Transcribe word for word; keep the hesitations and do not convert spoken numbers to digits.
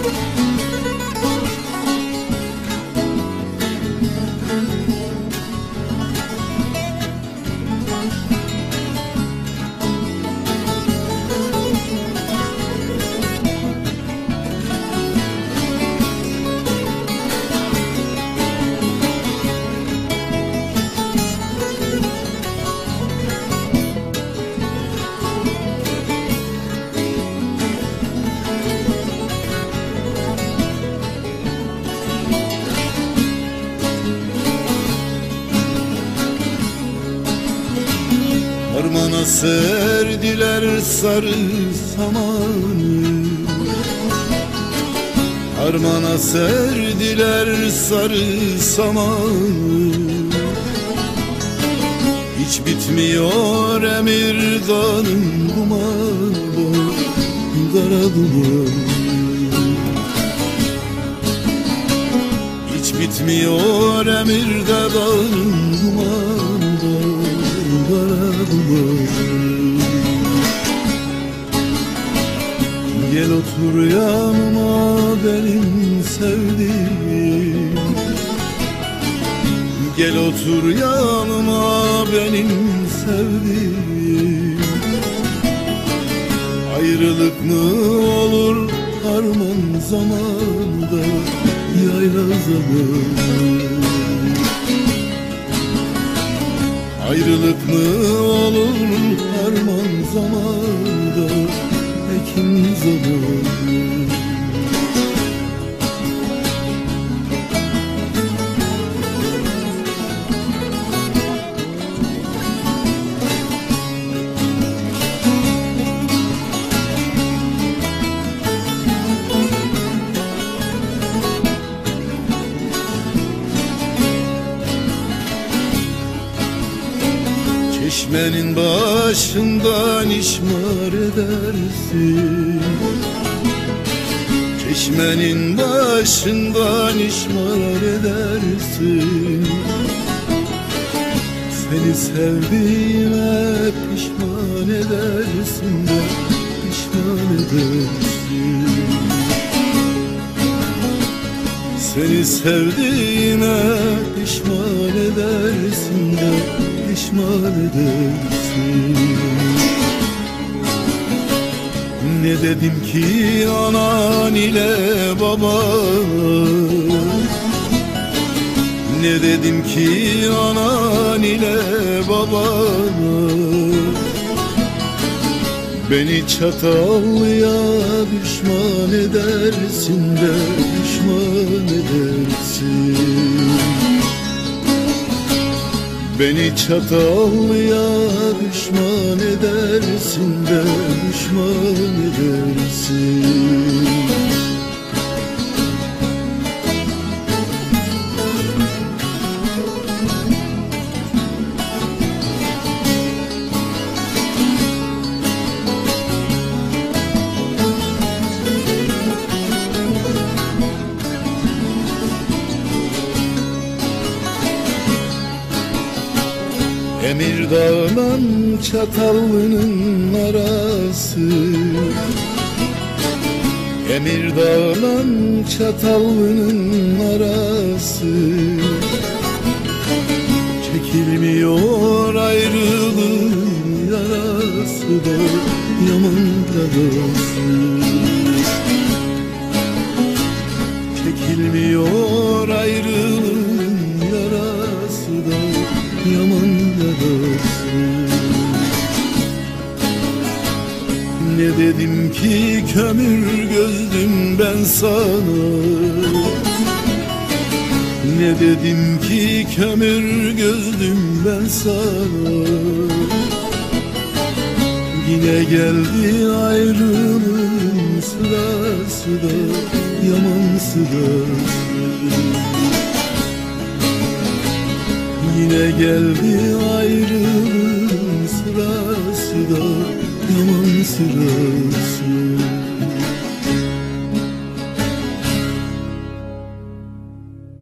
Harmana serdiler sarı samanı, harmana serdiler sarı samanı. Hiç bitmiyor Emirdağ'ın dumanı, kara dumanı. Hiç bitmiyor Emirdağ'ın dumanı, kara dumanı. Gel otur yanıma benim sevdiğim, gel otur yanıma benim sevdiğim. Ayrılık mı olur harman zamanında, yayla zamanı. Ayrılık mı olur harman zamanında, ekim zamanı. Çeşmenin başından işmar edersin, çeşmenin başından işmar edersin. Seni sevdiğime pişman edersin de, pişman edersin. Seni sevdiğime pişman edersin de, pişman edersin. Ne dedim ki anan ile baban, ne dedim ki anan ile babana. Beni Çatallı'ya düşman edersin de, düşman edersin. Beni Çatallı'ya düşman edersin de, düşman edersin. Emirdağ'la Çatallı'nın arası, Emirdağ'la Çatallı'nın arası. Çekilmiyor ayrılığın yarası da, yaman yarası. Çekilmiyor ayrılığın yarası da, yaman yarası. Ne dedim ki kömür gözlüm ben sana, ne dedim ki kömür gözlüm ben sana. Yine geldi ayrılığın sırası da, yaman sırası. Yine geldi ayrılığın sırası da, yaman sırası.